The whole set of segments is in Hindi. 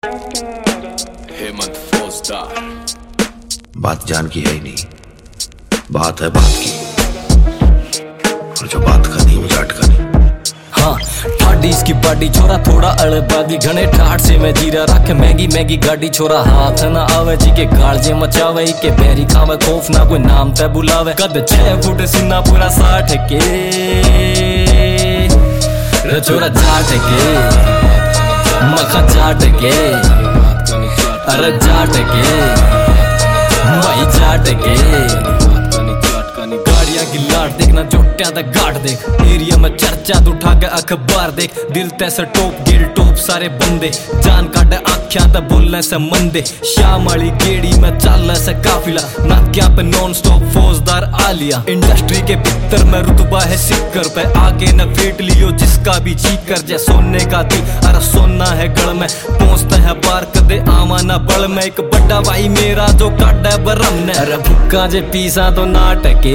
हेमंत फौजदार। बात जान की है ही नहीं, बात है बात की, और जो बात का नहीं वो जाट का नहीं। हाँ ठाडी इसकी बाडी छोरा थोड़ा अड़बागी घने ठाट से मैं जीरा रख मैगी मैगी गाड़ी छोरा हाथ ना आवे जी के कालजे मचावे के बैरी खावे खौफ ना कोई नाम ते बुलावे कद 6 फुट सीना पूरा 60 के रे छोरा जाट के मखा जाट के अरे जाट के भाई जाट के गाड़ियां की लाट देखना जोटियां दा घाट देख एरिया में चर्चा तो उठा के अखबार देख दिल तैसे टॉप गिल टॉप सारे बंदे जान काट आख्या ते बोलने से मंदे शाम वाली गेड़ी में चलने से काफिला नाक्या पे नॉन स्टॉप फौजदार आलिया इंडस्ट्री के भीतर में रुतबा है सिक्कर पे आके न फेट लियो जिसका भी जी कर जै सोने का दिल अरे सोना है गढ़ में पहुंचता है पार कदे आवा ना बल में एक बड़ा भाई मेरा जो काट है बरम ने अरे भुक्का जे पीसा तो नाटके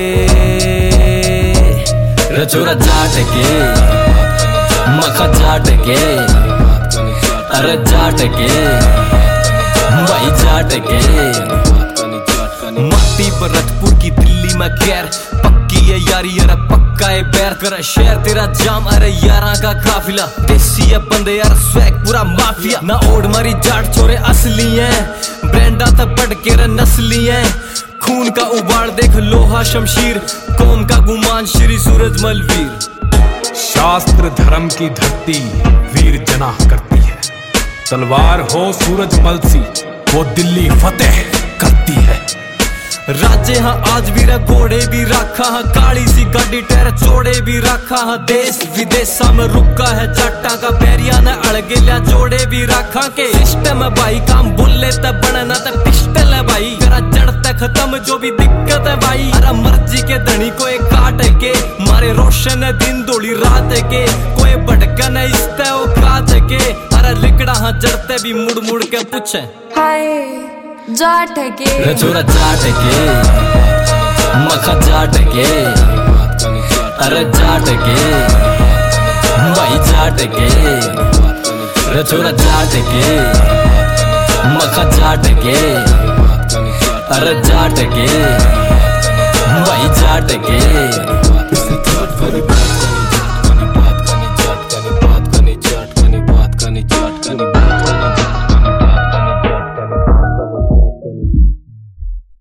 रचोरा जाट के मखा जाट के अरे जाट के भाई जाट के माटी भरतपुर की दिल्ली में खैर पक्की है यारी अरे पक्का है बैर कर शहर तेरा जाम अरे यारा का काफिला देसी है बंदे यार स्वैग पूरा माफिया ना ओढ़ मारी जाट छोरे असली है ब्रांडा था बढ़ के रे नस्ली है खून का उबाड़ देख लोहा शमशीर कौम का गुमान श्री सूरजमल वीर शास्त्र धर्म की धरती वीर जनाह करती है तलवार हो सूरजमल सी वो दिल्ली फतेह करती है राजे हाँ आज भी रे घोड़े भी रखा हाँ काली सी गाड़ी टेर चोड़े भी रखा हाँ देश विदेशा में रुका है जट्टा का पैरिया ने अड़गे लिया जोड़े भी रखा के सिस्टम है भाई काम बोले ते बनना ते पिस्टल है भाई करा जड़ते खत्म जो भी दिक्कत है भाई अरे मर्जी के धनी को एक काट के मारे रोशन है दिन दौड़ी रात के कोई भटकन है इसते वो काट के अरे लिकड़ा हाँ जड़ते भी मुड़ मुड़ के पूछे हाय जाट के छोरा जाट के मखा जाट के अरे जाट के भाई जाट के छोरा जाट के मखा जाट के अरे जाट के